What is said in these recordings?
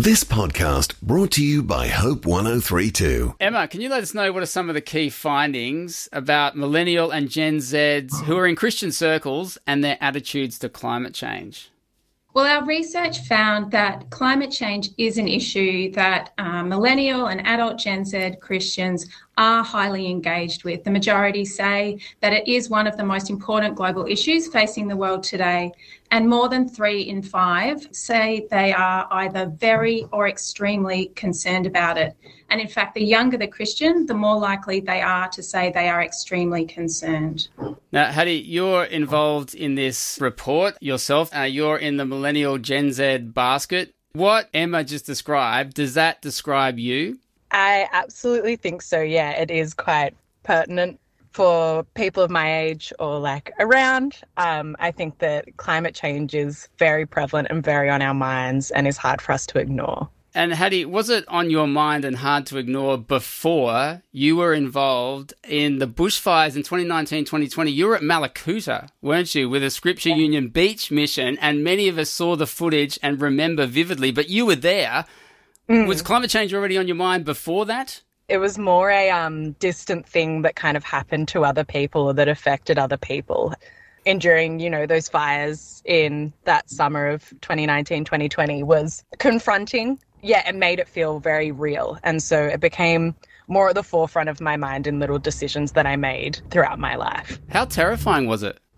This podcast brought to you by Hope 1032. Emma, can you let us know what are some of the key findings about millennial and Gen Zs who are in Christian circles and their attitudes to climate change? Well, our research found that climate change is an issue that millennial and adult Gen Z Christians are highly engaged with. The majority say that it is one of the most important global issues facing the world today, and more than 3 in 5 say they are either very or extremely concerned about it. And in fact, the younger the Christian, the more likely they are to say they are extremely concerned. Now, Hattie, you're involved in this report yourself. You're in the millennial Gen Z basket. What Emma just described, does that describe you? I absolutely think so, yeah. It is quite pertinent for people of my age or around. I think that climate change is very prevalent and very on our minds and is hard for us to ignore. And Hattie, was it on your mind and hard to ignore before you were involved in the bushfires in 2019-2020? You were at Malakuta, weren't you, with a Scripture Union beach mission, and many of us saw the footage and remember vividly, but you were there. Was climate change already on your mind before that? It was more a distant thing that kind of happened to other people or that affected other people. Enduring, those fires in that summer of 2019-2020 was confronting. Yeah, it made it feel very real. And so it became more at the forefront of my mind in little decisions that I made throughout my life. How terrifying was it?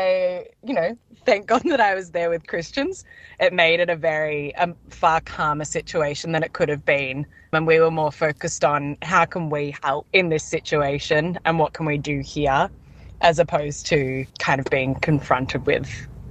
Thank God that I was there with Christians. It made it a far calmer situation than it could have been. And we were more focused on how can we help in this situation and what can we do here, as opposed to kind of being confronted with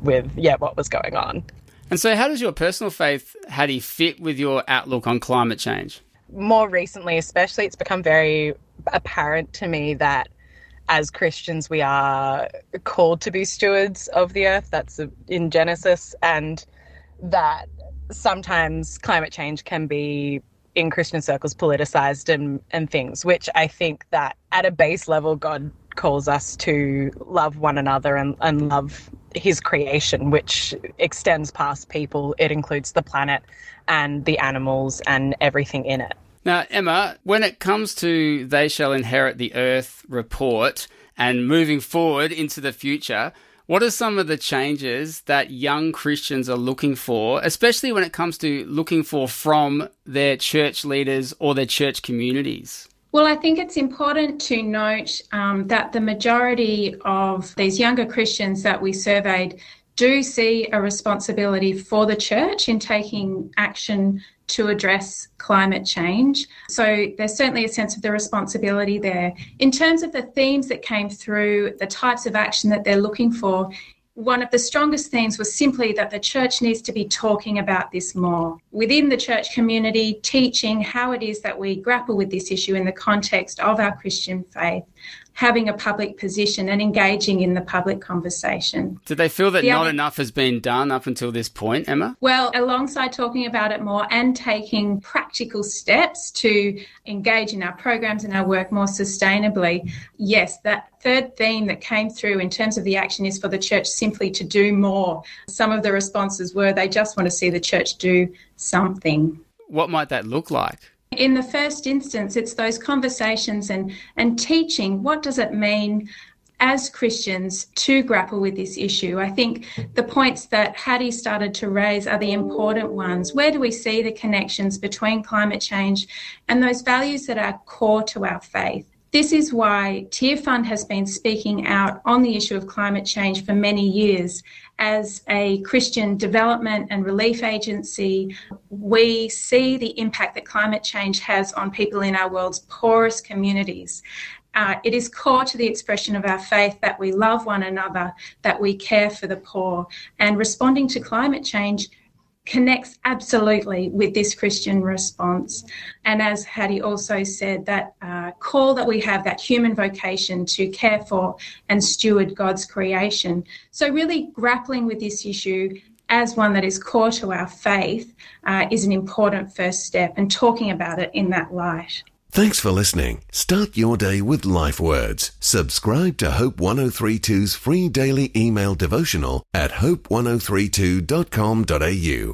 what was going on. And so how does your personal faith, Hattie, fit with your outlook on climate change? More recently, especially, it's become very apparent to me that as Christians, we are called to be stewards of the earth. That's in Genesis. And that sometimes climate change can be, in Christian circles, politicized and things, which I think that at a base level, God calls us to love one another and love his creation, which extends past people. It includes the planet and the animals and everything in it. Now, Emma, when it comes to They Shall Inherit the Earth report and moving forward into the future, what are some of the changes that young Christians are looking for, especially when it comes to looking for from their church leaders or their church communities? Well, I think it's important to note that the majority of these younger Christians that we surveyed do see a responsibility for the church in taking action to address climate change. So there's certainly a sense of the responsibility there. In terms of the themes that came through, the types of action that they're looking for, one of the strongest themes was simply that the church needs to be talking about this more. Within the church community, teaching how it is that we grapple with this issue in the context of our Christian faith, having a public position and engaging in the public conversation. Did they feel that not enough has been done up until this point, Emma? Well, alongside talking about it more and taking practical steps to engage in our programs and our work more sustainably, yes, that third theme that came through in terms of the action is for the church simply to do more. Some of the responses were they just want to see the church do something. What might that look like? In the first instance, it's those conversations and teaching. What does it mean as Christians to grapple with this issue? I think the points that Hattie started to raise are the important ones. Where do we see the connections between climate change and those values that are core to our faith? This is why Tear Fund has been speaking out on the issue of climate change for many years. As a Christian development and relief agency, we see the impact that climate change has on people in our world's poorest communities. It is core to the expression of our faith that we love one another, that we care for the poor, and responding to climate change connects absolutely with this Christian response. And as Hattie also said, that call that we have, that human vocation to care for and steward God's creation. So really grappling with this issue as one that is core to our faith is an important first step, and talking about it in that light. Thanks for listening. Start your day with Life Words. Subscribe to Hope 1032's free daily email devotional at hope1032.com.au.